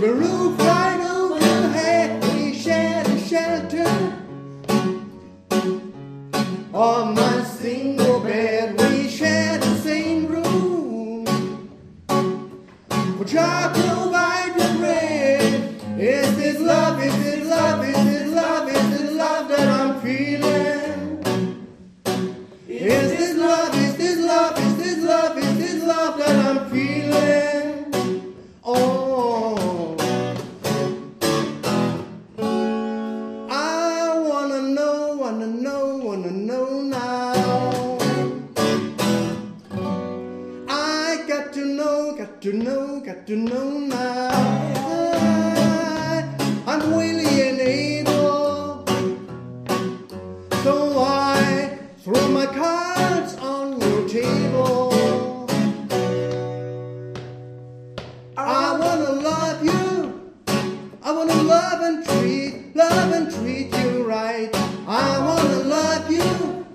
a roof right over your head, we shared a shelter. On my single bed, we shared the same room. For God provide the bread. Is this love? Is it love? Is it love? Is it love that I'm feeling? Is this love? Is this love? Is this love? Is this love that I'm feeling? Oh, I wanna know, wanna know, wanna know now. I got to know, got to know, got to know now. I'm willing and able, so I throw my cards on your table. I wanna love you, I wanna love and treat you right. I wanna love you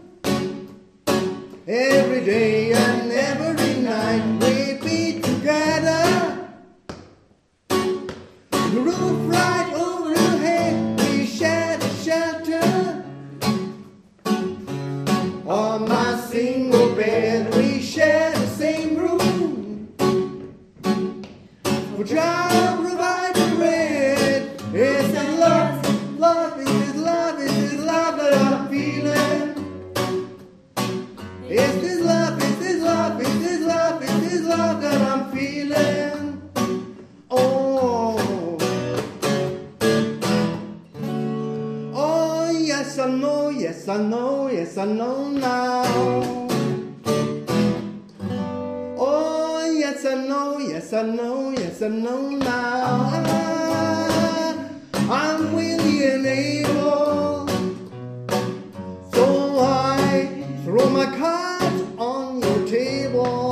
every day and every night. We be together, the roof right over your head, we share the shelter. On my single bed, we share the same room. For God provide the bread. Is it love? Love, is it love? Is it love that I'm feeling? Is this love? Is this love? Is this love? Is this love that I'm feeling? Oh, oh yes I know, yes I know, yes I know now. Oh yes I know, yes I know, yes I know now. I'm willing and able, so I throw my cards on your table.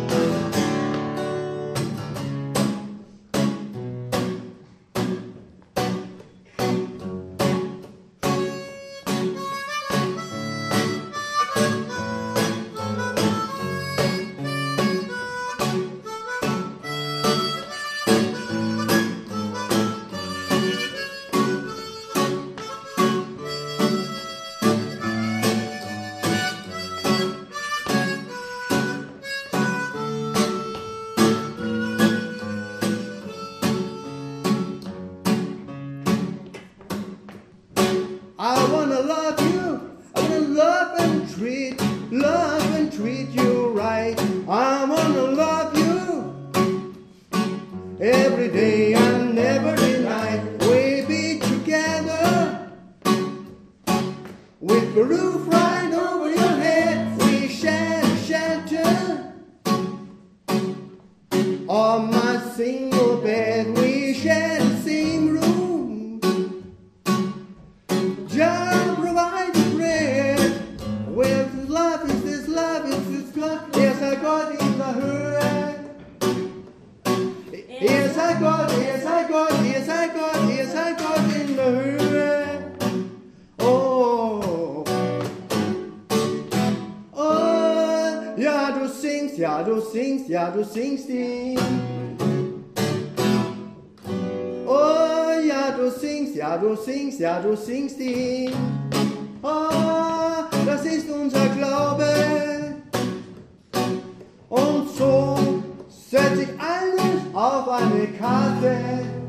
I wanna love you, I wanna love and treat you right. I wanna love you every day and every night. We be together with the roof right over your head. We share the shelter. On my single bed, we share the same room. Just provide the bread. Where is this love? Is this love? Is this love? Yes, I got in the hurry. Yes, I got, yes, I got, yes, I got, yes, I got in the hurry. Oh, oh, ja, du singst, ja, du singst, ja, du singst ihn. Oh, ja, du singst, ja, du singst, ja, du singst ihn. Oh, das ist unser Glaube. Und so setz ich alles auf eine Karte.